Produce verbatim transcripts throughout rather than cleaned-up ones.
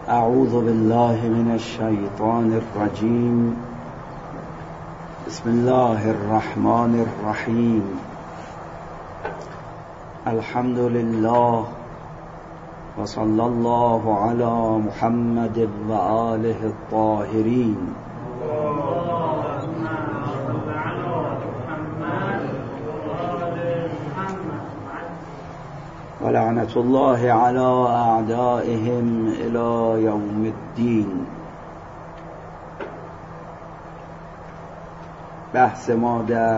اعوذ بالله من الشیطان الرجیم. بسم الله الرحمن الرحیم. الحمد لله و صلی الله علی محمد و آله الطاهرین. و لعنت الله علی اعدائهم الی یوم الدین. بحث ما در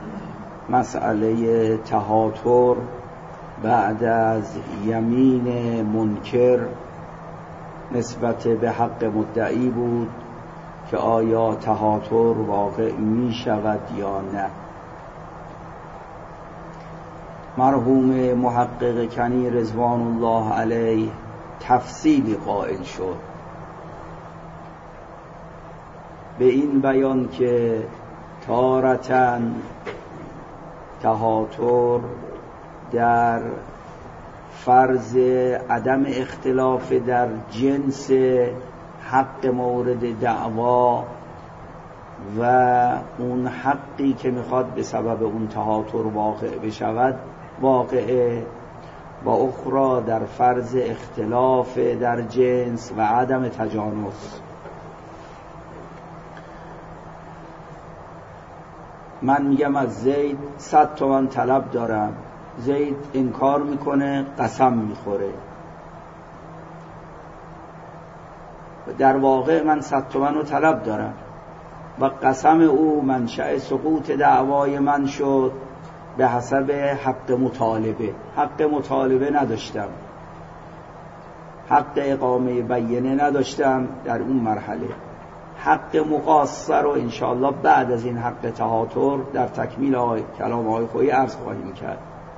مسئله تهاتر بعد از یمین منکر نسبت به حق مدعی بود که آیا تهاتر واقع می شود یا نه. مرحوم محقق کنی رضوان الله علیه تفصیلی قائل شد به این بیان که تارةً تهاتر در فرض عدم اختلاف در جنس حق مورد دعوا و اون حقی که میخواد به سبب اون تهاتر واقع بشود واقعه، و اخرى در فرض اختلاف در جنس و عدم تجانس. من میگم از زید صد تومن طلب دارم، زید انکار میکنه، قسم میخوره، در واقع من صد تومن رو طلب دارم و قسم او منشأ سقوط دعوای من شد به حسب حق مطالبه. حق مطالبه نداشتم، حق اقامه بینه نداشتم در اون مرحله. حق مقاصه رو انشاءالله بعد از این حق تهاتر در تکمیل آی کلام آقای خویی عرض خواهیم کرد.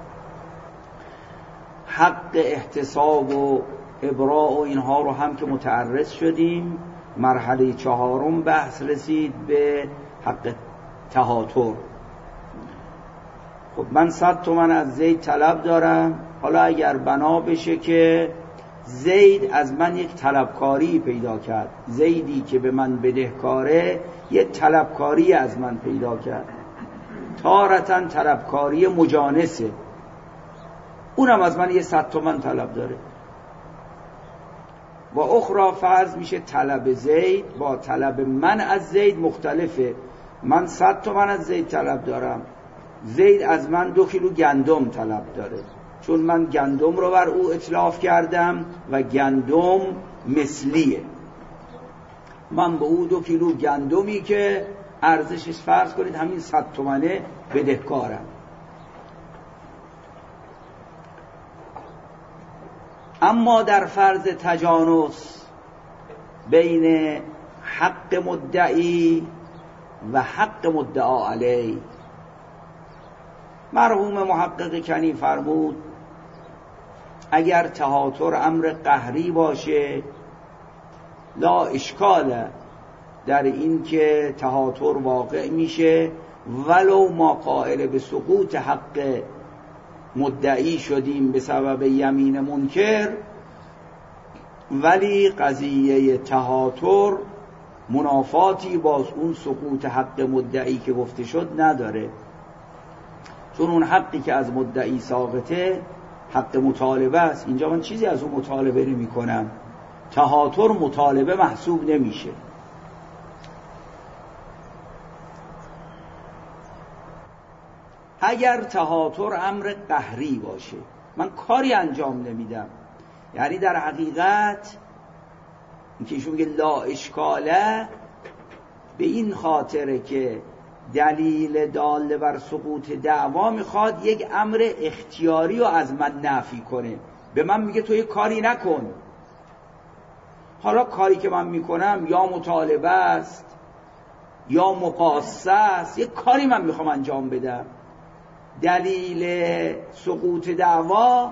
حق احتساب و ابراء و اینها رو هم که متعرض شدیم. مرحله چهارم بحث رسید به حق تهاتر. خب من صد تومن از زید طلب دارم، حالا اگر بنا بشه که زید از من یک طلبکاری پیدا کرد، زیدی که به من بدهکاره یک طلبکاری از من پیدا کرد، تارةً طلبکاری مجانسه، اونم از من یه صد تومن طلب داره. و اخرى فرض میشه طلب زید با طلب من از زید مختلفه. من صد تومن از زید طلب دارم، زید از من دو کیلو گندم طلب داره، چون من گندم رو بر او اتلاف کردم و گندم مثلیه. من به او دو کیلو گندمی که ارزشش فرض کنید همین صد تومنه بدهکارم. اما در فرض تجانس بین حق مدعی و حق مدعا علیه، مرحوم محقق کنی فرمود اگر تهاتر امر قهری باشه لا اشکال در این که تهاتر واقع میشه ولو ما قائل به سقوط حق مدعی شدیم به سبب یمین منکر، ولی قضیه تهاتر منافاتی با اون سقوط حق مدعی که گفته شد نداره، چون اون حقی که از مدعی ساقطه حق مطالبه است. اینجا من چیزی از اون مطالبه نمی کنم، تهاتر مطالبه محسوب نمیشه. اگر تهاتر امر قهری باشه من کاری انجام نمیدم، یعنی در حقیقت اینکه ایشون میگه لا اشکاله به این خاطره که دلیل داله بر سقوط دعوا میخواد یک امر اختیاری رو از من نفی کنه، به من میگه تو یک کاری نکن. حالا کاری که من میکنم یا مطالبه است یا مقاصه است، یک کاری من میخوام انجام بدم، دلیل سقوط دعوا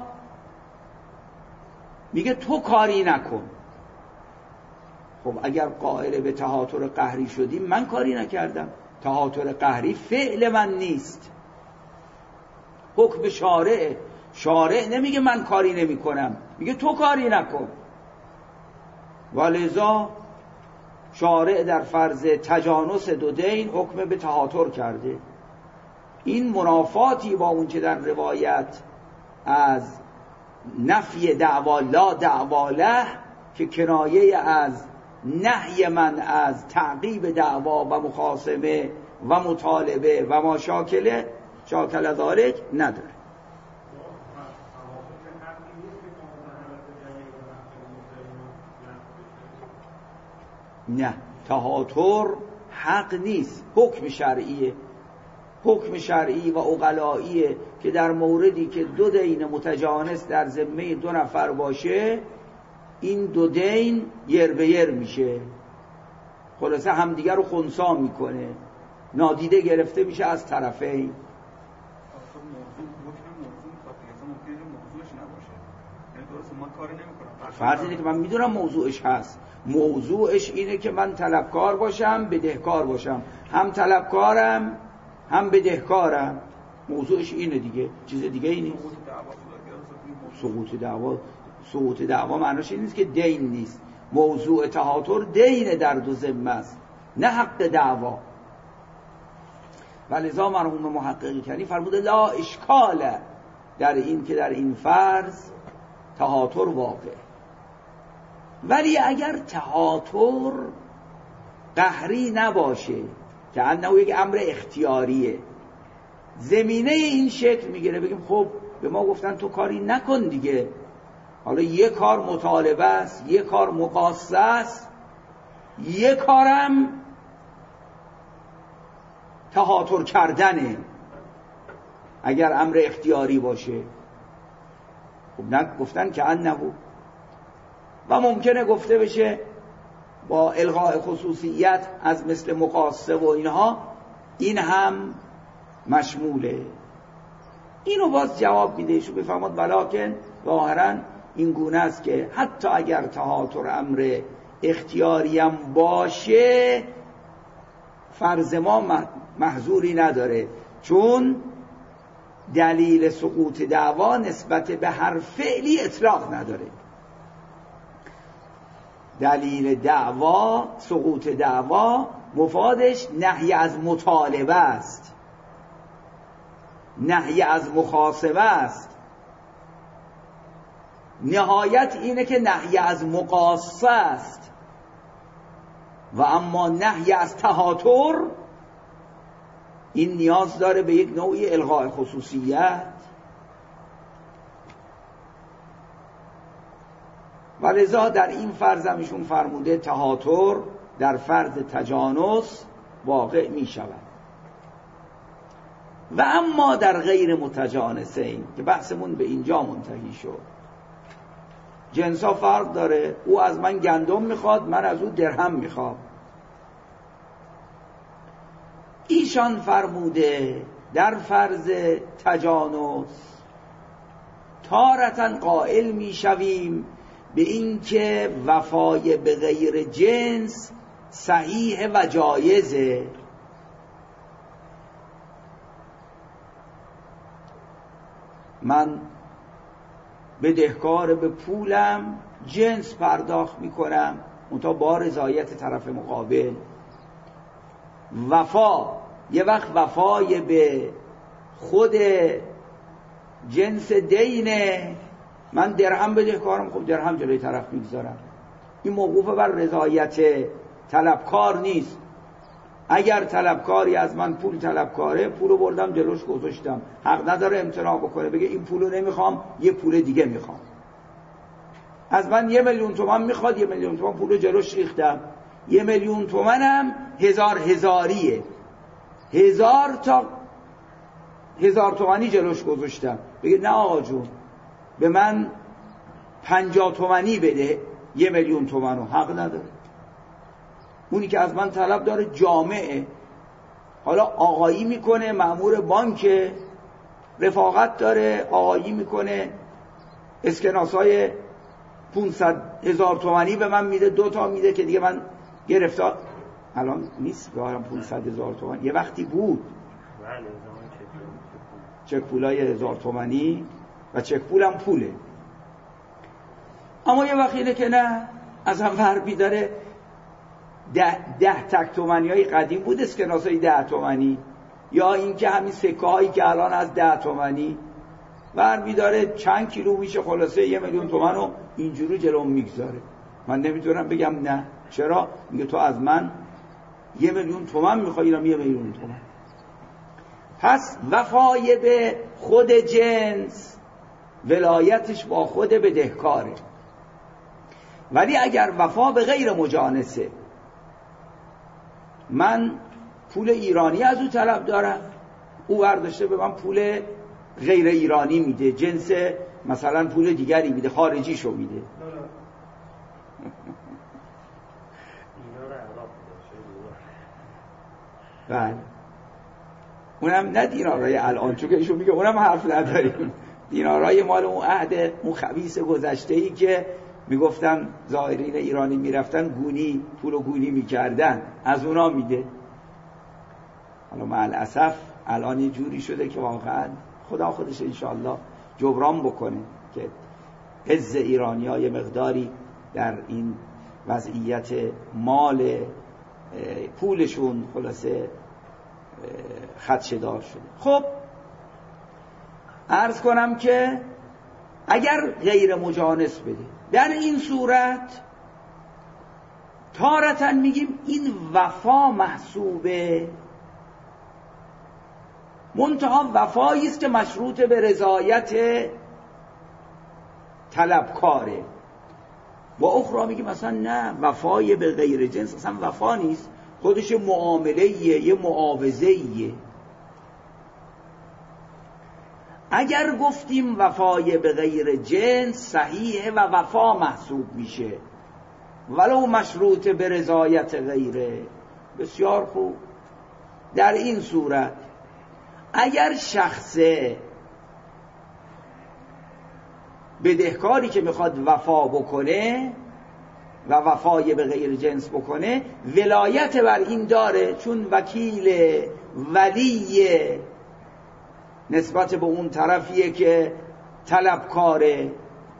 میگه تو کاری نکن. خب اگر قائل به تهاتر قهری شدیم من کاری نکردم، تهاتر قهری فعل من نیست، حکم شارعه. شارع نمیگه من کاری نمی کنم، میگه تو کاری نکن. ولذا شارع در فرض تجانس دو دین حکم به تهاتر کرده. این منافاتی با اون که در روایت از نفی دعوا لا دعوا له که کنایه از نهی من از تعقیب دعوا و مخاصمه و مطالبه و ما شاکله شاکل ذالک نداره. نه، تهاتر حق نیست، حکم شرعیه، حکم شرعی و عقلاییه که در موردی که دو دین متجانس در ذمه دو نفر باشه این دو دین یر به یر میشه، خلاصه همدیگر رو خنثی میکنه، نادیده گرفته میشه از طرفین. فرض اینه که من میدونم موضوعش هست، موضوعش اینه که من طلبکار باشم بدهکار باشم، هم طلبکارم هم بدهکارم، موضوعش اینه دیگه، چیز دیگه ای نیست. سقوط دعوا سقوط دعوا معناش این نیست که دین نیست، موضوع تهاتر دین در دو ذمه است نه حق دعوا. ولذا مرحوم محقق کنی فرموده لا اشکال در این که در این فرض تهاتر واقع. ولی اگر تهاتر قهری نباشه که انه یک امر اختیاریه، زمینه این شکل میگیره بگیم خب به ما گفتن تو کاری نکن دیگه، حالا یه کار مطالبه است، یه کار مقاصه است، یه کارم تهاتر کردنه اگر امر اختیاری باشه. خب نه گفتن که انه، و ممکنه گفته بشه با الغاء خصوصیت از مثل مقاصه و اینها این هم مشموله. اینو باز جواب میده ایشون بفرماد ولکن ظاهرا این گونه است که حتی اگر تهاتر امر اختیاریم باشه فرض ما محظوری نداره، چون دلیل سقوط دعوا نسبت به هر فعلی اطلاق نداره. دلیل دعوا سقوط دعوا مفادش نهی از مطالبه است، نهی از مخاصمه است، نهایت اینه که نهی از مقاصه است. و اما نهی از تهاتر این نیاز داره به یک نوعی الغاء خصوصیت. و لذا در این فرض هم ایشون فرموده تهاتر در فرض تجانس واقع می شود. و اما در غیر متجانسین که بحثمون به اینجا منتهی شد، جنسا فرق داره، او از من گندم میخواد، من از او درهم میخوام. ایشان فرموده در فرض تجانس تارتاً قائل میشویم به این که وفای به غیر جنس صحیح و جایزه. من بدهکار به پولم جنس پرداخت میکنم منتها با رضایت طرف مقابل. وفا یه وقت وفای به خود جنس دینه، من درهم بدهکارم، خب درهم جلوی طرف میگذارم، این موقوف بر رضایت طلبکار نیست. اگر طلبکاری از من پول طلبکاره، پولو بردم جلوش گذاشتم، حق نداره امتناع بکنه بگه این پولو نمیخوام یه پول دیگه میخوام. از من یه میلیون تومان میخواد، یه میلیون تومان پولو جلوش ریختم، یه میلیون تومنم هزار هزاریه، هزار تا هزار تومانی جلوش گذاشتم، بگه نه آقا جون به من پنجاه تومانی بده یه میلیون تومنو، حق نداره. اونی که از من طلب داره جامعه، حالا آقایی میکنه، مأمور بانک، رفاقت داره، آقایی میکنه، اسکناسای پونصد هزار تومانی به من میده، دو تا میده که دیگه من گرفتار، الان نیست بهارم پونصد هزار تومانی، یه وقتی بود چک پولای هزار تومانی و چک پولم پوله. اما یه وقتی اینه که نه، اصلا فرقی داره؟ ده, ده تک تومنی های قدیم بود اسکناس های ده تومنی، یا اینکه همین سکه هایی که الان از ده تومنی فرقی داره؟ چند کیلو میشه خلاصه یه میلیون تومن رو اینجوری جلوم میگذاره. من نمیتونم بگم نه. چرا؟ میگه تو از من یه میلیون تومن میخوای، اینم یه میلیون تومن. پس وفای به خود جنس ولایتش با خود بدهکاره. ولی اگر وفا به غیر مجانسه، من پول ایرانی از او طلب دارم، او برداشته به من پول غیر ایرانی میده، جنس مثلا پول دیگری میده، خارجی شو میده. بله اونم نه دینارای الان، چون که ایشون میگه اونم حرف نداریم، دینارای مال اون عهد اون خبیث گذشته‌ای که میگفتن زائرین ایرانی میرفتن گونی پول و گونی میکردن، از اونا میده. حالا مع الاسف الان یه جوری شده که واقعا خدا خودش انشاءالله جبران بکنه که عز ایرانی ها یه مقداری در این وضعیت مال پولشون خلاصه خدشه‌دار شده. خب عرض کنم که اگر غیر مجانس بده، در این صورت تارتاً میگیم این وفا محسوبه، منتها وفایی است که مشروط به رضایت طلبکاره. و اخرى میگیم مثلا نه، وفای به غیر جنس اصلا وفا نیست، خودش معامله‌ایه، یه معاوضه‌ایه. اگر گفتیم وفای به غیر جنس صحیحه و وفا محسوب میشه ولو مشروط به رضایت غیره، بسیار خوب. در این صورت اگر شخص بدهکاری که میخواد وفا بکنه و وفای به غیر جنس بکنه ولایت بر این داره، چون وکیل ولی نسبت به اون طرفیه که طلبکاره.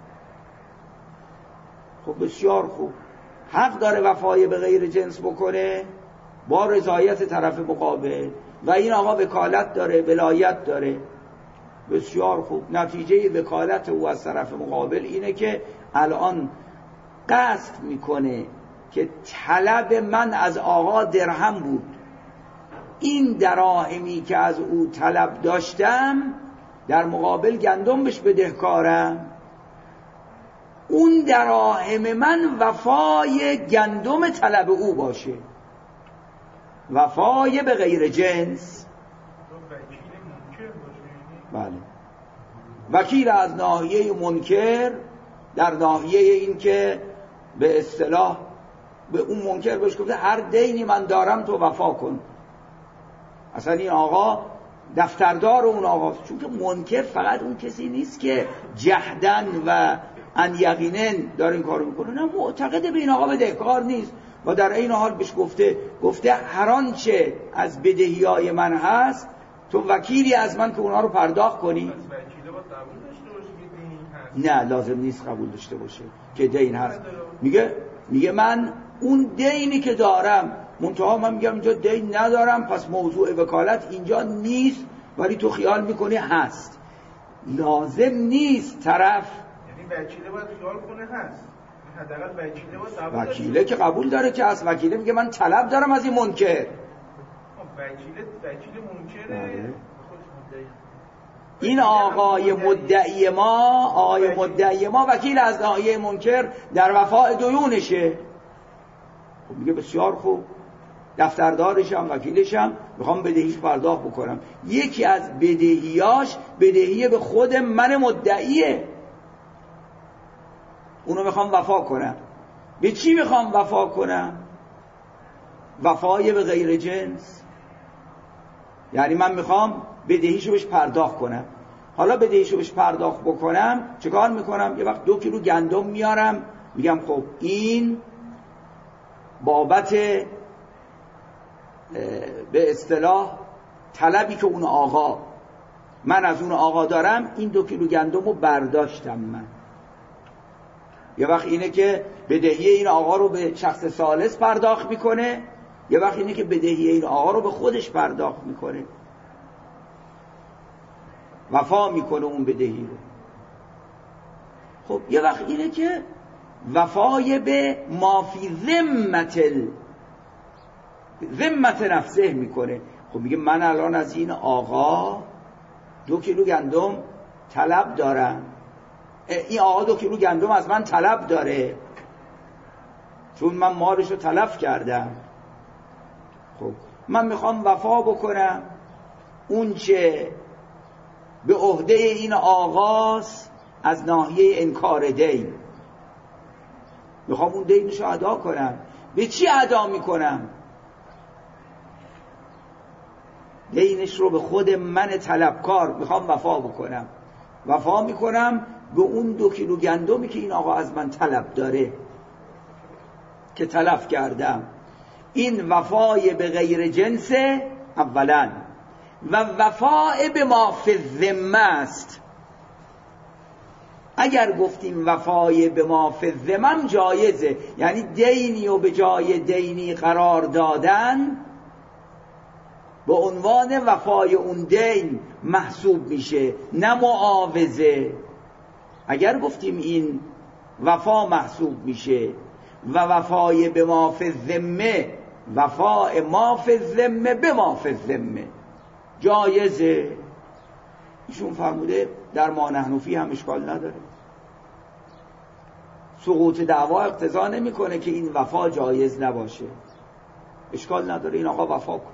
خب بسیار خوب، حق داره وفای به غیر جنس بکنه با رضایت طرف مقابل و این آقا وکالت داره، ولایت داره. بسیار خوب. نتیجه وکالت او از طرف مقابل اینه که الان قصد میکنه که طلب من از آقا درهم بود، این دراهمی که از او طلب داشتم در مقابل گندم بهش بدهکارم، اون دراهم من وفای گندم طلب او باشه، وفای به غیر جنس. بله، وکیل از ناحیه منکر، در ناحیه این که به اصطلاح به اون منکر بهش گفته هر دینی من دارم تو وفا کن. اصلا این آقا دفتردار اون آقا، چون که منکر فقط اون کسی نیست که جهدن و ان یقینن داره این کارو میکنه، نه، معتقد به این آقا بدهکار نیست و در این حال بهش گفته گفته هر آنچه از بدهیای من هست تو وکیلی از من که اونها رو پرداخت کنی. نه لازم نیست قبول داشته باشه که دین هست. میگه میگه من اون دینی که دارم، منتها من میگم اینجا دین ندارم، پس موضوع وکالت اینجا نیست، ولی تو خیال میکنی هست. لازم نیست طرف، یعنی وکیله باید خیال کنه هست، حداقل وکیله باید قبول وکیله که قبول داره که هست. وکیله میگه من طلب دارم از این منکر. وکیل وکیل منکره. این آقای مدعی ما آقای مدعی ما وکیل از ناحیه منکر در وفاء دیونشه. خب میگه بسیار خوب، دفتردارشم وکیلشم، میخوام بدهیش پرداخت بکنم. یکی از بدهیاش بدهی به خود من مدعیه، اونو میخوام وفا کنم. به چی میخوام وفا کنم؟ وفای به غیر جنس. یعنی من میخوام بدهیشو بهش پرداخت کنم. حالا بدهیشو بهش پرداخت بکنم چه کار میکنم؟ یه وقت دو کیلو گندم میارم، میگم خب این بابت به اصطلاح طلبی که اون آقا من از اون آقا دارم، این دو کیلو گندم رو برداشتم من. یه وقت اینه که بدهی این آقا رو به شخص ثالث پرداخت میکنه، یه وقت اینه که بدهی این آقا رو به خودش پرداخت میکنه، وفا میکنه اون بدهی رو. خب یه وقت اینه که وفای به ما فی ذمت ال... ذمت نفسه میکنه. خب میگه من الان از این آقا دو کیلو گندم طلب دارم، این آقا دو کیلو گندم از من طلب داره چون من مالش رو تلف کردم. خب من میخوام وفا بکنم اون چه به عهده این آغاز از ناحیه انکار دین، میخوام اون دینش رو ادا کنم. به چی ادا میکنم؟ دینش رو به خود من طلبکار میخوام وفا بکنم. وفا میکنم به اون دو کیلو گندمی که این آقا از من طلب داره که تلف کردم. این وفای به غیر جنس اولا و وفای به ما فی الذمه است. اگر گفتیم وفای به ما فی الذمه جایزه، یعنی دینی و به جای دینی قرار دادن به عنوان وفای اون دین محسوب میشه، نه معاوضه. اگر گفتیم این وفا محسوب میشه و وفای به ما فی الذمه، وفای ما فی الذمه به ما فی الذمه جایزه. ایشون فرموده در ما نحن فیه هم اشکال نداره، سقوط دعوا اقتضا نمیکنه که این وفا جایز نباشه، اشکال نداره این آقا وفا کن.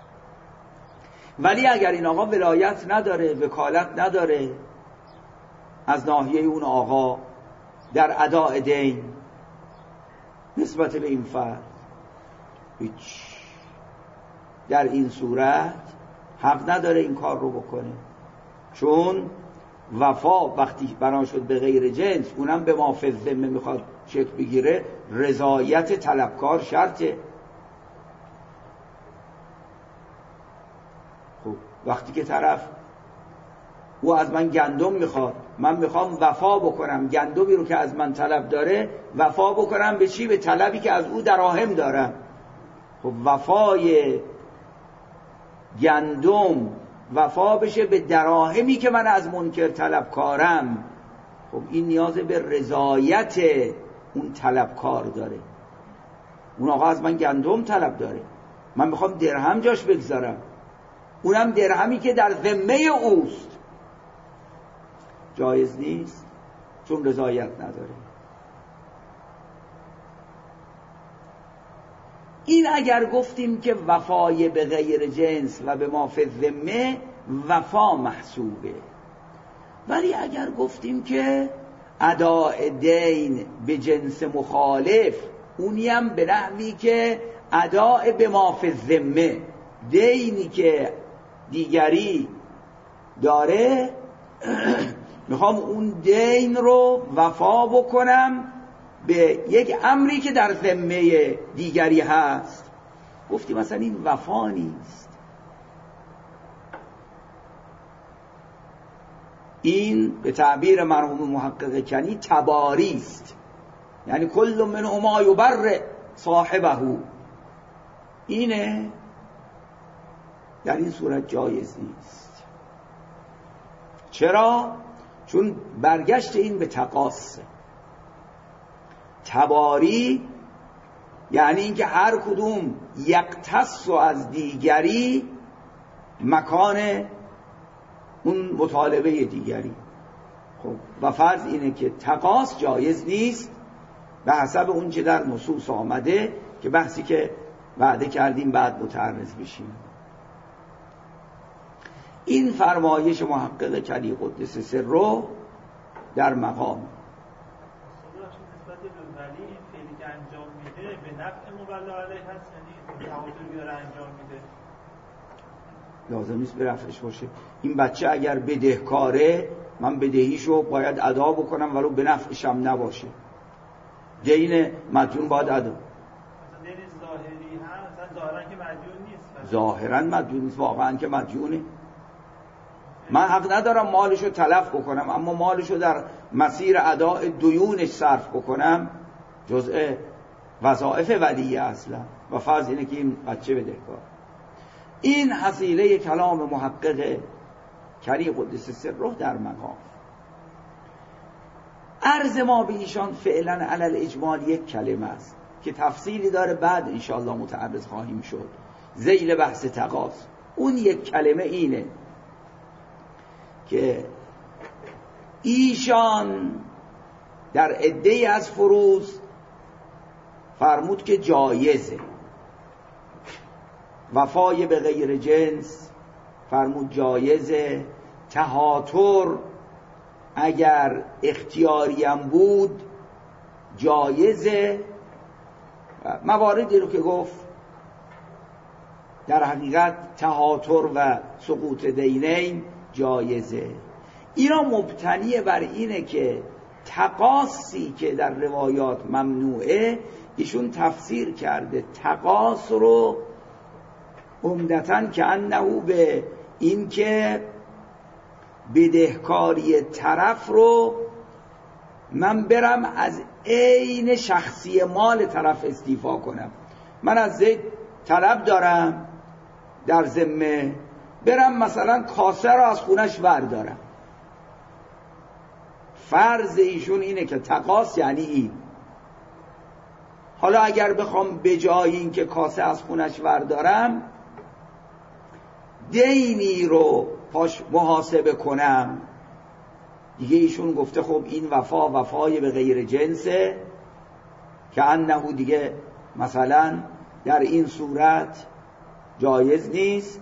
ولی اگر این آقا ولایت نداره، وکالت نداره از ناحیه اون آقا در اداء دین نسبت به این فرد، هیچ، در این صورت حق نداره این کار رو بکنه، چون وفا وقتی بنا شد به غیر جنس، اونم به ما فی الذمه میخواد شکل بگیره، رضایت طلبکار شرطه. خب وقتی که طرف او از من گندم میخواد، من میخوام وفا بکنم گندمی رو که از من طلب داره وفا بکنم به چی؟ به طلبی که از او دراهم دارم. خب وفای گندم وفا بشه به دراهمی که من از منکر طلبکارم، خب این نیاز به رضایت اون طلبکار داره. اون آقا از من گندم طلب داره، من میخوام درهم جاش بگذارم، اونم درهمی که در ذمه اوست، جایز نیست چون رضایت نداره. این اگر گفتیم که وفای به غیر جنس و به ما فی الذمه وفا محسوبه، ولی اگر گفتیم که اداء دین به جنس مخالف، اونیم به نحوی که اداء به ما فی الذمه، دینی که دیگری داره میخوام اون دین رو وفا بکنم به یک امری که در ذمه دیگری هست. گفتیم مثلا این وفا نیست، این به تعبیر مرحوم محقق کنی تباری است، یعنی کل منهما یبر صاحبه، اینه در این صورت جایز نیست. چرا؟ چون برگشت این به تقاص. تباری یعنی اینکه هر کدوم یقتص از دیگری مکان اون مطالبه دیگری. خب و فرض اینه که تقاص جایز نیست به حسب اون چه در نصوص آمده، که بحثی که وعده کردیم بعد متعرض بشیم. این فرمایش محقق کلی قدس سره در مقام ولی این فعلی که انجام میده به نفع مبلا علیه هست، یعنی تعادل بیاره انجام میده، لازم نیست به رفعش باشه. این بچه اگر بدهکاره، من بدهیشو باید ادا بکنم ولو به نفعشم نباشه. دین مدیون باید ادا. مثلا دین ظاهری هم مثلا ظاهرا که مدیون نیست، ظاهرا مدیون نیست، واقعا که مدیونه. من حق ندارم مالشو تلف بکنم، اما مالشو در مسیر اداء دیونش صرف بکنم جزء وظایف ولیه اصلا و فرض اینه که این بچه بدهکار. این حصیله کلام محقق کری قدس سره در مقام. عرض ما به ایشان فعلا علل اجمال یک کلمه است که تفصیلی داره، بعد انشاءالله متعرض خواهیم شد ذیل بحث تقاص. اون یک کلمه اینه که ایشان در عده‌ای از فروض فرمود که جایزه، وفای به غیر جنس فرمود جایزه، تهاتر اگر اختیاریم بود جایزه، مواردی رو که گفت در حقیقت تهاتر و سقوط دینین جایزه. اینا مبتنی بر اینه که تقاصی که در روایات ممنوعه ایشون تفسیر کرده تقاص رو عمدتاً که انه به این که بدهکاری طرف رو من برم از عین شخصی مال طرف استیفا کنم. من از زید طلب دارم در ذمه، برم مثلا کاسه رو از خونش بردارم. فرض ایشون اینه که تقاص یعنی این. حالا اگر بخوام به جای این که کاسه از خونش بردارم دینی رو پاش محاسبه کنم، دیگه ایشون گفته خب این وفا وفای به غیر جنسه که انه دیگه مثلا در این صورت جایز نیست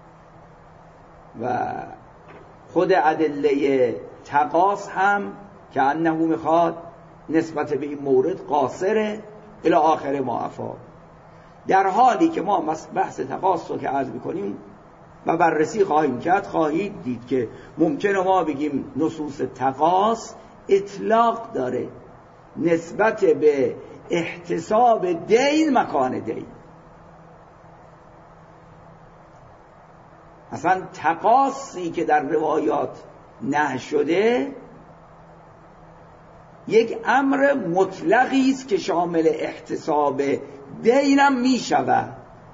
و خود ادله تقاص هم که انه میخواد نسبت به این مورد قاصره الی آخر ما افا. در حالی که ما بحث تقاص رو که عرض میکنیم و بررسی خواهیم کرد خواهید دید که ممکنه ما بگیم نصوص تقاص اطلاق داره نسبت به احتساب دین مکان دین. اصلا تقاصی که در روایات نه شده یک امر مطلقی است که شامل احتساب دینم می شود.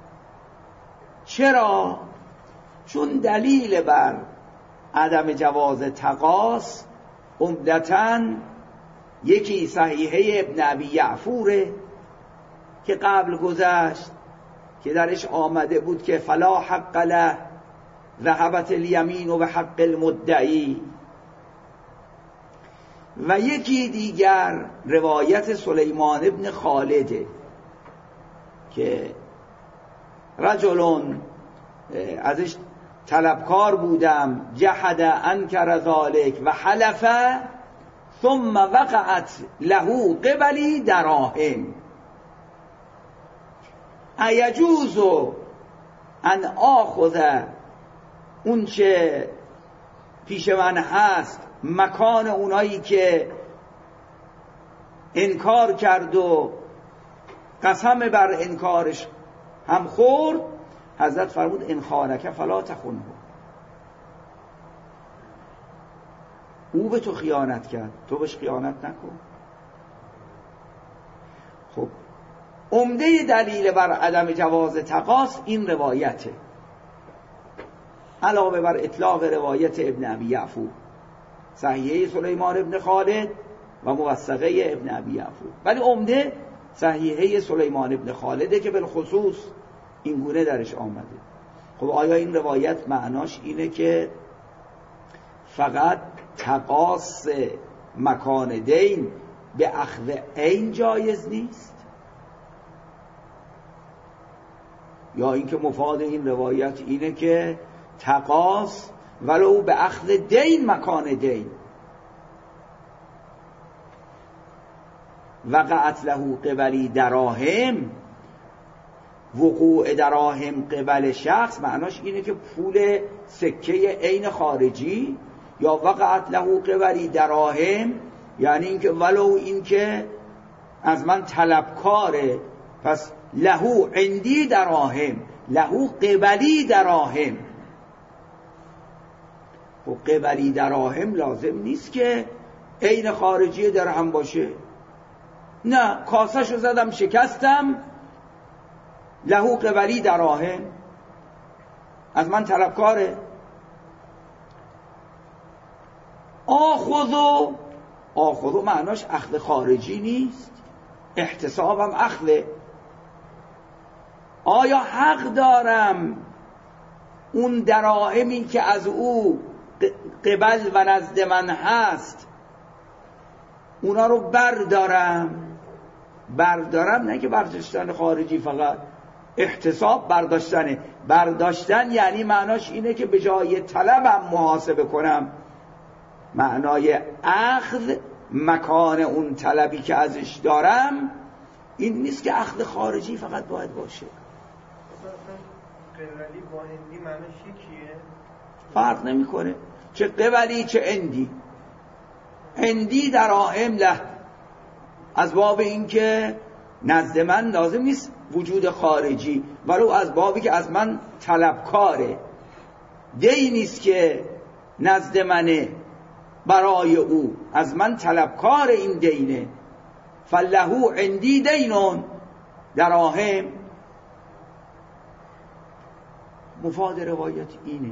چرا؟ چون دلیل بر عدم جواز تقاص عمدتاً یکی صحیحه ابن ابی یعفوره که قبل گذشت که درش آمده بود که فلا حق له ذهبت الیمین و به حق المدعی، و یکی دیگر روایت سلیمان ابن خالده که رجلون ازش طلبکار بودم جحد انکر ذالک و حلف ثم وقعت له قبلی دراهم ایجوز ان آخذ اون چه پیش من هست مکان اونایی که انکار کرد و قسم بر انکارش هم خورد. حضرت فرمود ان خانک فلا تخنه، او به تو خیانت کرد تو بهش خیانت نکن. خب عمده دلیل بر عدم جواز تقاص این روایته، علاوه بر اطلاق روایت ابن ابی یعفور صحیحه سلیمان ابن خالد و موثقه ابن ابی یعفور، ولی عمده صحیحه سلیمان ابن خالده که بالخصوص این گونه درش آمده. خب آیا این روایت معناش اینه که فقط تقاص مکان دین به اخذ عین جایز نیست، یا اینکه مفاد این روایت اینه که تقاص ولو به اخذ دین مکان دین وقعت له قبلی دراهم، وقوع دراهم قبل شخص معناش اینه که پول سکه عین خارجی، یا وقعت له قبلی دراهم یعنی اینکه ولو اینکه از من طلبکاره، پس له عندی دراهم له قبلی دراهم. و قبلی دراهم لازم نیست که عین خارجی درهم باشه، نه، کاسه‌شو زدم شکستم، لهو قبلی دراهم، از من طلبکاره. آخذو، آخذو معناش اخذ خارجی نیست، احتسابم اخذه. آیا حق دارم اون دراهمی که از او قبل و نزد من هست اونا رو بردارم؟ بردارم نه که برداشتن خارجی، فقط احتساب برداشتنه. برداشتن یعنی معناش اینه که به جای طلبم محاسبه کنم. معنای اخذ مکان اون طلبی که ازش دارم این نیست که اخذ خارجی فقط باید باشه. قبلی با اندی معناش یکیه؟ فرق نمیکنه، چه قبلی چه اندی. اندی دراهم له، از باب این که نزد من لازم نیست وجود خارجی، ولو از بابی که از من طلبکاره. دی نیست که نزد منه، برای او از من طلبکار این دینه. فلهو عندی دینون دراهم. مفاد روایت اینه.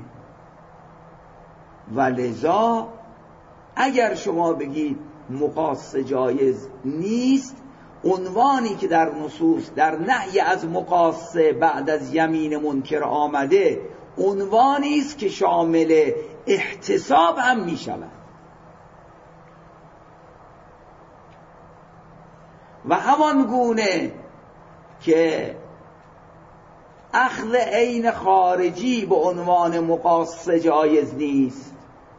ولذا اگر شما بگید مقاصه جایز نیست، عنوانی که در نصوص در نهی از مقاصه بعد از یمین منکر آمده عنوانی است که شامل احتساب هم می شود. و همان گونه که اخذ عین خارجی به عنوان مقاصه جایز نیست،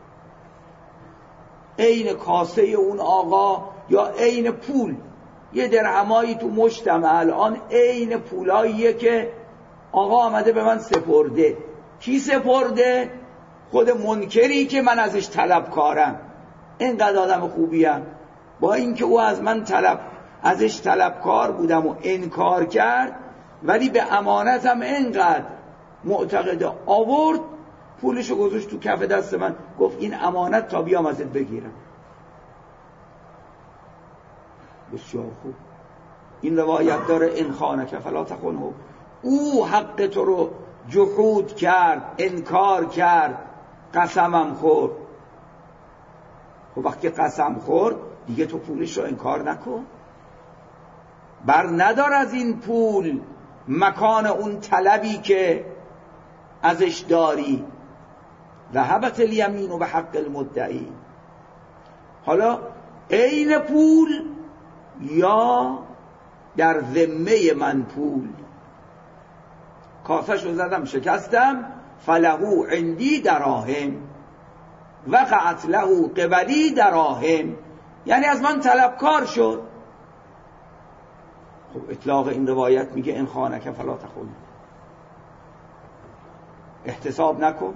عین کاسه اون آقا یا عین پول، یه درهمایی تو مشتم الان عین پولاییه که آقا آمده به من سپرده. کی سپرده؟ خود منکری که من ازش طلبکارم. اینقدر آدم خوبیم، با اینکه او از من طلب ازش طلبکار بودم و انکار کرد، ولی به امانتم اینقدر معتقد آورد، پولشو گذاشت تو کف دست من، گفت این امانت تا بیام ازت بگیرم. بسیار خوب. این روایت داره ان خانک فلا تخنه. او حق تو رو جحود کرد، انکار کرد، قسمم خورد. خب وقتی قسم خورد دیگه تو پولش رو انکار نکن، بر ندار از این پول مکان اون طلبی که ازش داری. ذهبت الیمین به حق المدعی. حالا عین پول یا در ذمه من پول. کاسه‌شو زدم شکستم، فلهو عندی دراهم وقعت له قبلی دراهم، یعنی از من طلبکار شد. خب اطلاق این روایت میگه ان خانک فلا تخن، احتساب نکن.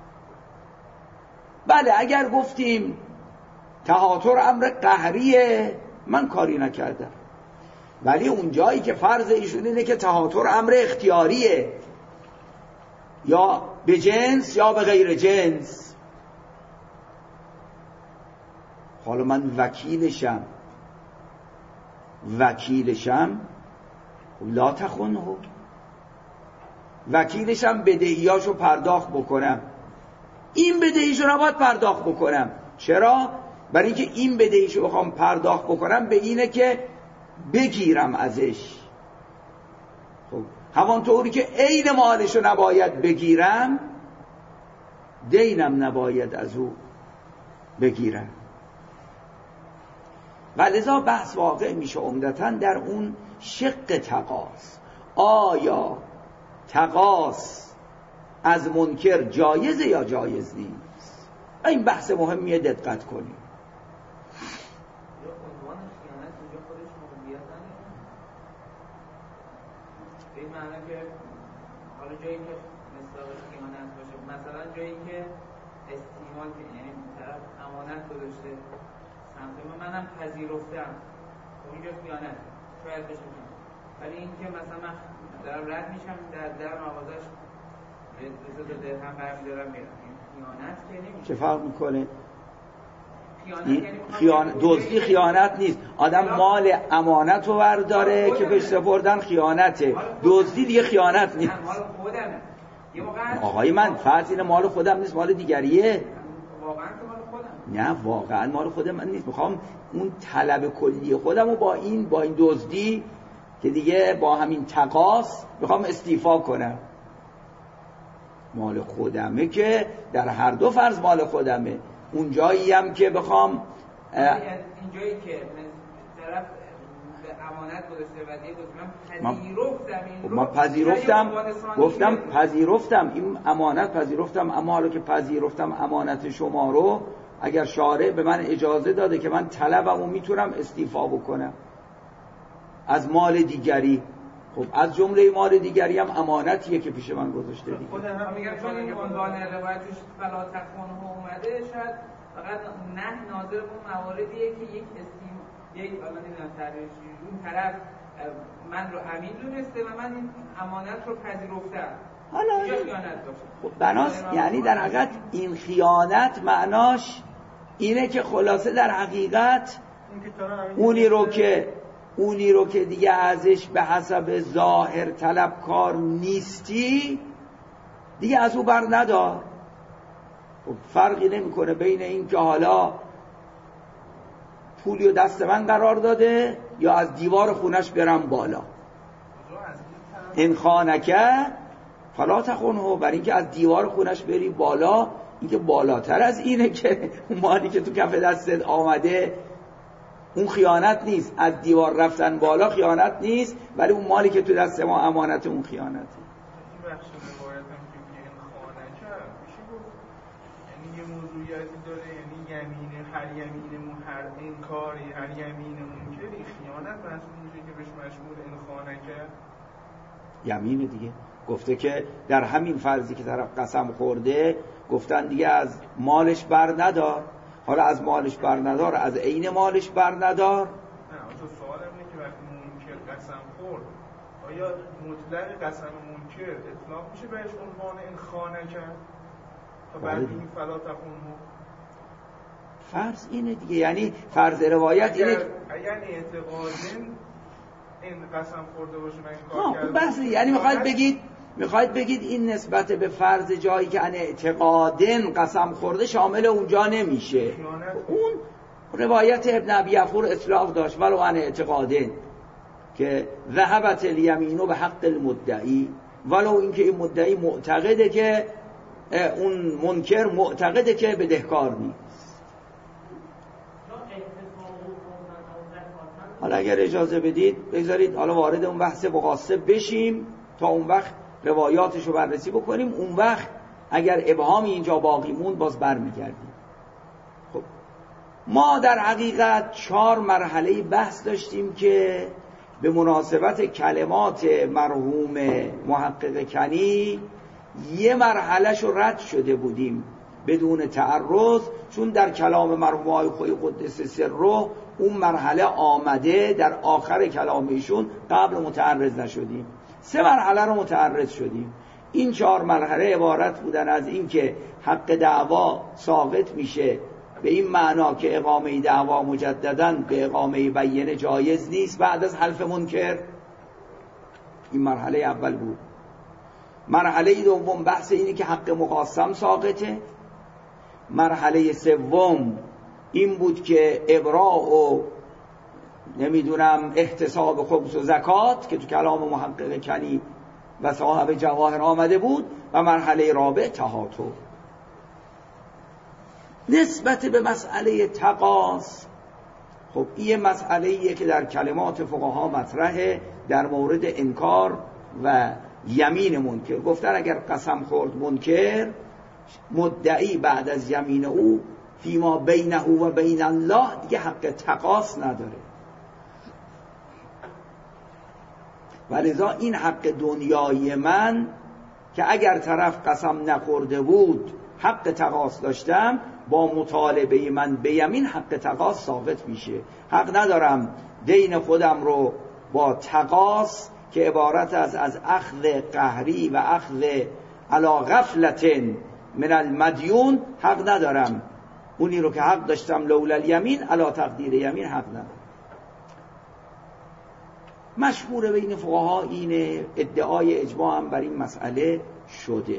بله اگر گفتیم تهاتر امر قهریه، من کاری نکردم، ولی اون جایی که فرض ایشون اینه که تهاتر امر اختیاریه، یا به جنس یا به غیر جنس. حالا من وکیلشم وکیلشم لا تخنه، وکیلشم بدهیاشو پرداخت بکنم، این بدهیشو نباید پرداخت بکنم. چرا؟ برای اینکه این بدهیشو بخوام پرداخت بکنم به اینه که بگیرم ازش. خب همانطوری که عین مالشو نباید بگیرم، دینم نباید از او بگیرم. و لذا بحث واقع میشه عمدتاً در اون شق تقاص. آیا تقاص از منکر جایزه یا جایز نیست؟ این بحث مهمیه، دقت کنیم. به این معنی که حالا جایی که مصداق خیانت باشه، مثلا جایی که استیمال، یعنی طرف امانت گذاشته سمت من، منم پذیرفتم، خب اینجا خیانت شاید بشه. ولی این که مثلا من دارم رد میشم در در مغازش دو تا درهم برمی‌دارم میرم، این خیانت که نمیشه. چه فرق میکنه؟ خیانت دزدی خیانت نیست. آدم مال امانت رو برداره که بهش سپردن خیانته. دزدی دیگه خیانت نیست. مال خودمه. آقای من فرض اینه مال خودم نیست، مال دیگریه. واقعا که مال خودم. نه واقعا مال خودم من نیست. میخوام اون طلب کلی خودم رو با این با این دزدی که دیگه با همین تقاص میخوام استیفا کنم. مال خودمه که در هر دو فرض مال خودمه. اون جایی هم که بخوام این جایی که طرف امانت گذاشته و دیگه گفتم من پذیرفتم گفتم پذیرفتم این امانت پذیرفتم، اما حالا که پذیرفتم امانت شما رو، اگر شارع به من اجازه داده که من طلبمو میتونم استیفا بکنم از مال دیگری، خب از جمله مال دیگری هم امانتیه که پیش من گذاشته دیگه. خود هم میگم چون این عنوان روایتش فلا تخونه اومده، شاید فقط نه ناظر اون مواردیه که یک استیم یک حالا نمیدونم تعریفش اون طرف من رو امین دونسته و من این امانت رو پذیرفتم. حالا خیانت باشه. خب بناس یعنی در حقیقت این خیانت معناش اینه که خلاصه در حقیقت اونی رو که اونی رو که دیگه ازش به حسب ظاهر طلبکار نیستی دیگه از او بر ندار. خب فرقی نمیکنه بین این که حالا پولی و دست من قرار داده یا از دیوار خونش برم بالا. این خانکه فلا تخونه، برای اینکه از دیوار خونش بری بالا، اینکه بالاتر از اینه که مالی که تو کف دستت آمده اون خیانت نیست. از دیوار رفتن بالا خیانت نیست، ولی اون مالی که تو دست ما امانت اون خیانته. این بخش روایت هم که این خانکه میشه گفت یعنی یه موضوعیتی داره، یعنی یمین هر یمین هر انکاری هر یمین منکری خیانت محسوب میشه که بهش مشمول این خانکه یمین دیگه. گفته که در همین فرضی که طرف قسم خورده گفتن دیگه از مالش بر ندار. حالا از مالش بر ندار، از عین مالش بر ندار. نه اصلا سوالم اینه که وقتی منکر قسم خورد آیا مطلق قسم منکر اطلاق میشه بهش عنوان این خانه کرد تا بعد این فلا تخونه؟ فرض اینه دیگه، یعنی فرض روایت اگر اینه اگر اعتقادن این قسم خورده باشه من این کار کردم بس یعنی میخواید بگید میخواید بگید این نسبت به فرض جایی که ان اعتقادن قسم خورده شامل اونجا نمیشه. اون روایت ابن ابی عفور اطلاق داشت ولو ان اعتقادن که ذهبت الیمینو به حق المدعی، ولو اینکه این مدعی معتقده که اون منکر معتقده که بدهکار نیست. حالا اگر اجازه بدید بگذارید حالا وارد اون بحث مقاصه بشیم تا اون وقت روایاتش رو بررسی بکنیم. اون وقت اگر ابهامی اینجا باقی موند باز برمیگردیم. خب ما در حقیقت چهار مرحله بحث داشتیم که به مناسبت کلمات مرحوم محقق کنی یه مرحلهش رو رد شده بودیم بدون تعرض، چون در کلام مرحوم آقای خویی قدس سره اون مرحله آمده در آخر کلام ایشون، قبل متعرض نشدیم. سه مرحله رو متعرض شدیم. این چهار مرحله عبارت بودن از این که حق دعوا ساقط میشه به این معنا که اقامه دعوا مجدداً به اقامه بینه جایز نیست بعد از حلف منکر. این مرحله اول بود. مرحله دوم بحث اینه که حق مقاسم ساقطه. مرحله سوم این بود که ابراء و نمیدونم احتساب خمس و زکات که تو کلام محقق کنی و صاحب جواهر آمده بود، و مرحله رابع تهاتر. نسبت به مسئله تقاص، خب این مسئله ایه که در کلمات فقها مطرحه در مورد انکار و یمین منکر. گفتن اگر قسم خورد منکر، مدعی بعد از یمین او فیما بینه و بین الله دیگه حق تقاص نداره. ولذا این حق دنیای من که اگر طرف قسم نخورده بود حق تقاص داشتم، با مطالبه من به یمین حق تقاص ثابت میشه. حق ندارم دین خودم رو با تقاص که عبارت از از اخذ قهری و اخذ علی غفلت من المدیون، حق ندارم اونی رو که حق داشتم لولا الیمین علی تقدیر یمین حق ندارم. مشهور بین فقها اینه، ادعای اجماع هم بر این مسئله شده.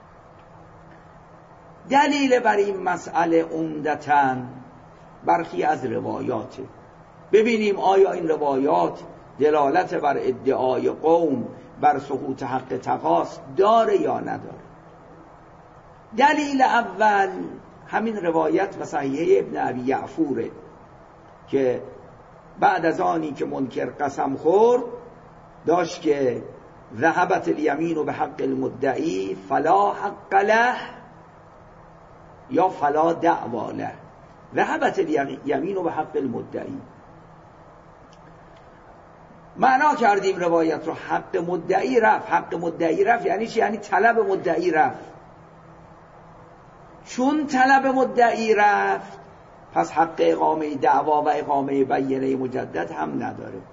دلیل بر این مسئله عمدتاً برخی از روایاته. ببینیم آیا این روایات دلالت بر ادعای قوم بر سقوط حق تقاص داره یا نداره. دلیل اول همین روایت و صحیحه ابن ابی یعفوره که بعد از آنی که منکر قسم خورد داشت که ذهبت الیمین به حق المدعی فلا حق له یا فلا دعوا له. ذهبت الیمین به حق المدعی معنا کردیم روایت رو حق مدعی رفت. حق مدعی رفت یعنی چی؟ یعنی طلب مدعی رفت. چون طلب مدعی رفت پس حق اقامه دعوا و اقامه بینه مجدد هم نداره.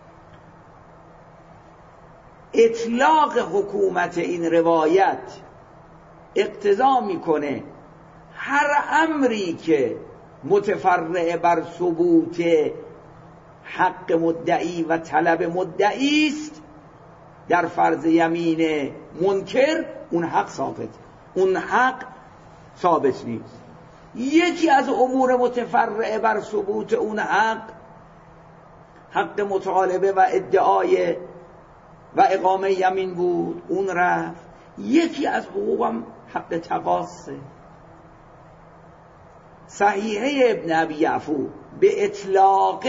اطلاق حکومت این روایت اقتضا میکنه هر امری که متفرع بر ثبوت حق مدعی و طلب مدعی است در فرض یمین منکر اون حق ثابت، اون حق ثابت نیست. یکی از امور متفرع بر ثبوت اون حق حق مطالبه و ادعای و اقامه یمین بود، اون رفت. یکی از حقوقم حق تقاصه. صحیحه ابن ابی یعفور به اطلاق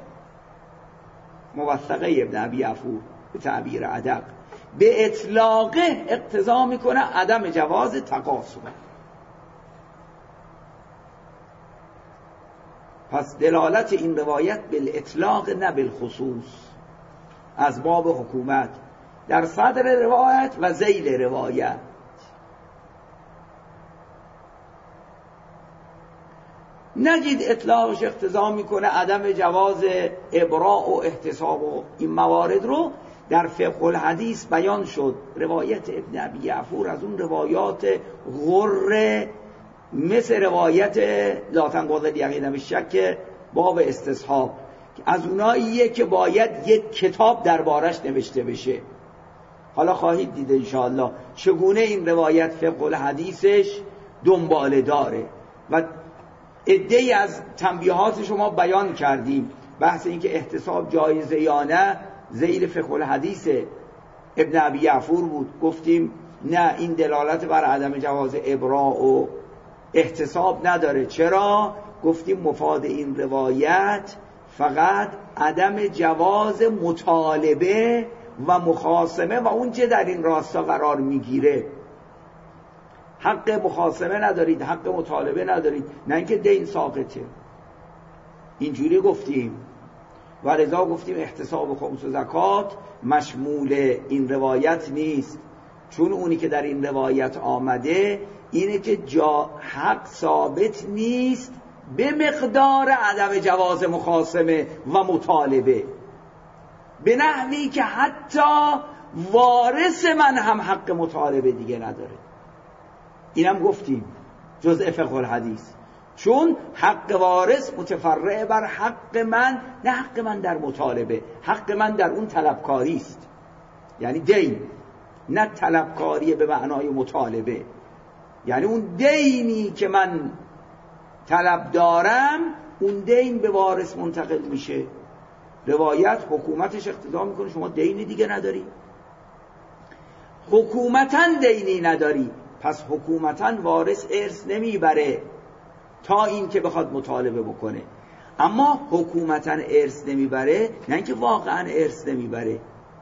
موثقه ابن ابی یعفور به تعبیر ادق به اطلاق اقتضا میکنه عدم جواز تقاص. پس دلالت این روایت بالاطلاق نه بالخصوص از باب حکومت در صدر روایت و ذیل روایت. نجید اطلاقش اقتضا میکنه عدم جواز ابراء و احتساب و این موارد رو در فقه الحدیث بیان شد. روایت ابن ابی یعفور از اون روایات غر مثل روایت لا تنقض الیقین بالشک باب استصحاب از اوناییه که باید یک کتاب دربارش نوشته بشه. حالا خواهید دید انشاءالله چگونه این روایت فقه الحدیثش دنباله داره و عده‌ای از تنبیهات شما بیان کردیم. بحث این که احتساب جایزه یا نه ذیل فقه الحدیث ابن ابی یعفور بود. گفتیم نه، این دلالت بر عدم جواز ابراء و احتساب نداره. چرا؟ گفتیم مفاد این روایت فقط عدم جواز مطالبه و مخاصمه و اون چه در این راستا قرار میگیره. حق مخاصمه ندارید، حق مطالبه ندارید، نه اینکه دین ساقطه. اینجوری گفتیم و لذا گفتیم احتساب خمس و زکات مشمول این روایت نیست، چون اونی که در این روایت آمده اینه که جا حق ثابت نیست به مقدار عدم جواز مخاصمه و مطالبه، به نحوی که حتی وارث من هم حق مطالبه دیگه نداره. اینم گفتیم جزء فقه الحدیث، چون حق وارث متفرع بر حق من، نه حق من در مطالبه، حق من در اون طلبکاری است، یعنی دین، نه طلبکاری به معنای مطالبه. یعنی اون دینی که من طلب دارم اون دین به وارث منتقل میشه. روایت حکومتش اقتضا میکنه شما دینی دیگه نداری، حکومتاً دینی نداری، پس حکومتاً وارث ارث نمیبره تا این که بخواد مطالبه بکنه. اما حکومتاً ارث نمیبره نه اینکه واقعاً ارث نمیبره.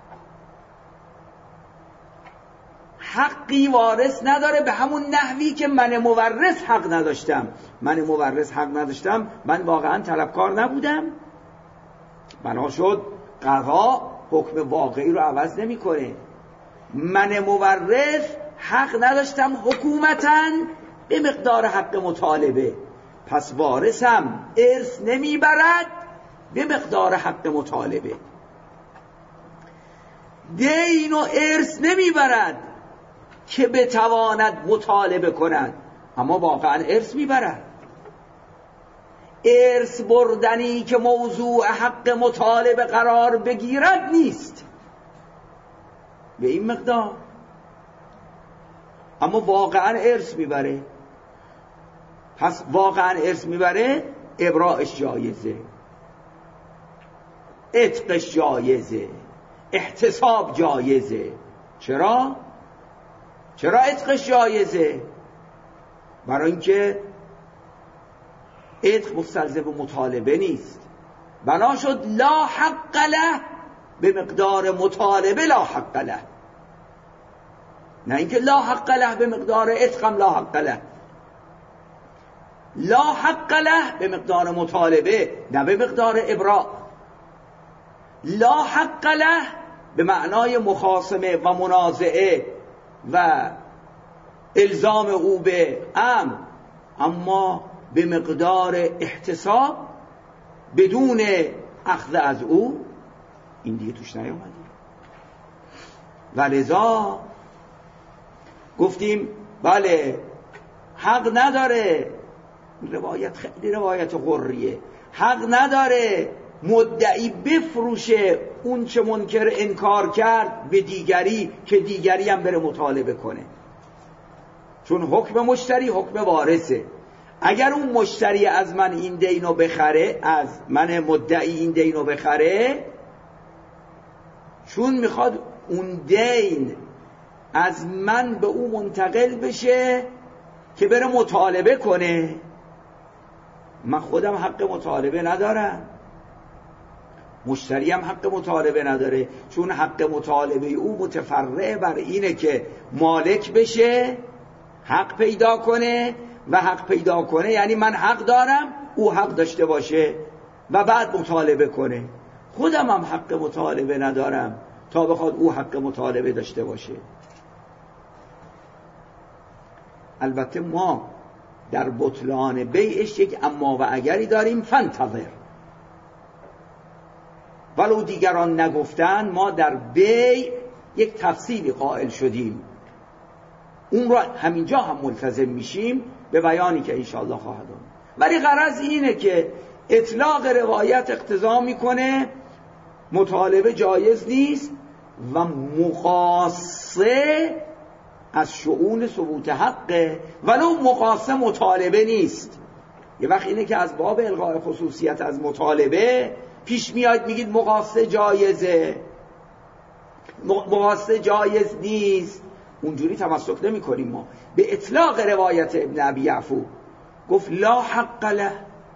حقی وارث نداره به همون نحوی که من مورث حق نداشتم. من مورث حق نداشتم، من واقعاً طلبکار نبودم، بنا شد قضا حکم واقعی رو عوض نمیکنه. من مورث حق نداشتم حکومتاً به مقدار حق مطالبه، پس وارثم ارث نمیبرد به مقدار حق مطالبه. دین و ارث نمیبرد که بتواند مطالبه کند، اما واقعا ارث میبرد. ارث بردنی که موضوع حق مطالبه قرار بگیرد نیست به این مقدار، اما واقعا ارث میبره. پس واقعا ارث میبره، ابراءش جایزه، عتقش جایزه، احتساب جایزه. چرا؟ چرا عتقش جایزه؟ برای اینکه عتق مستلزم مطالبه نیست. بنا شد لا حق له به مقدار مطالبه لا حق له، نه اینکه لا حق له به مقدار عتقم لا حق له. لا حق له به مقدار مطالبه، نه به مقدار ابراء. لا حق له به معنای مخاصمه و منازعه و الزام او به امر، اما به مقدار احتساب بدون اخذ از او، این دیگه توش نیامده. و لذا گفتیم بله حق نداره، روایت خیلی روایت قریه، حق نداره مدعی بفروشه اون چه منکر انکار کرد به دیگری که دیگری هم بره مطالبه کنه، چون حکم مشتری حکم وارثه. اگر اون مشتری از من این دینو بخره، از من مدعی این دینو بخره، چون میخواد اون دین از من به او منتقل بشه که بره مطالبه کنه، من خودم حق مطالبه ندارم، مشتری هم حق مطالبه نداره، چون حق مطالبه او متفرع بر اینه که مالک بشه، حق پیدا کنه، و حق پیدا کنه یعنی من حق دارم او حق داشته باشه و بعد مطالبه کنه. خودم هم حق مطالبه ندارم تا بخواد او حق مطالبه داشته باشه. البته ما در بطلان بیعش یک اما و اگری داریم، فانتظر، ولو دیگران نگفتن ما در بیع یک تفصیلی قائل شدیم، اون رو همینجا هم ملتزم میشیم به بیانی که انشاءالله خواهد آمد. ولی غرض اینه که اطلاق روایت اقتضا میکنه مطالبه جایز نیست و مقاصه از شؤون ثبوت حقه، ولو مقاصه مطالبه نیست. یه وقت اینه که از باب الغاء خصوصیت از مطالبه پیش میاد میگید مقاصه جایزه، مقاصه جایز نیست، اونجوری تمسک نمی کنیم. ما به اطلاق روایت ابن ابی یعفو گفت لا حق له،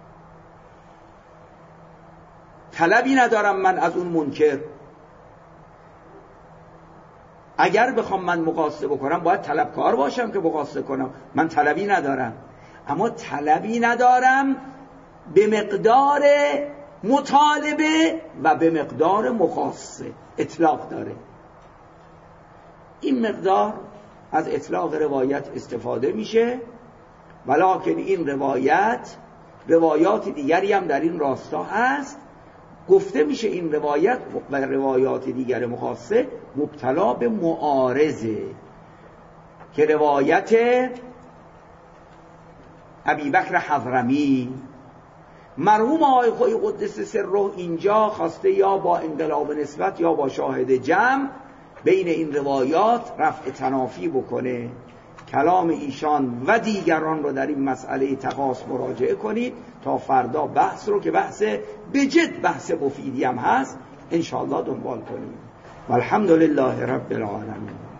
طلبی ندارم من از اون منکر. اگر بخوام من مقاصه بکنم باید طلبکار باشم که مقاصه کنم، من طلبی ندارم، اما طلبی ندارم به مقدار مطالبه و به مقدار مقاصه، اطلاق داره. این مقدار از اطلاق روایت استفاده میشه، ولکن این روایت روایات دیگری هم در این راستا هست. گفته میشه این روایت و روایات دیگر مخاصه مبتلا به معارضه، که روایت ابی بکر حضرمی مرحوم آقای خویی قدس سره اینجا خواسته یا با انقلاب نسبت یا با شاهد جمع بین این روایات رفع تنافی بکنه. کلام ایشان و دیگران رو در این مسئله تقاص مراجعه کنید تا فردا بحث رو که بحث بجد بحث مفیدی هم هست انشاءالله دنبال کنید. والحمدلله رب العالمین.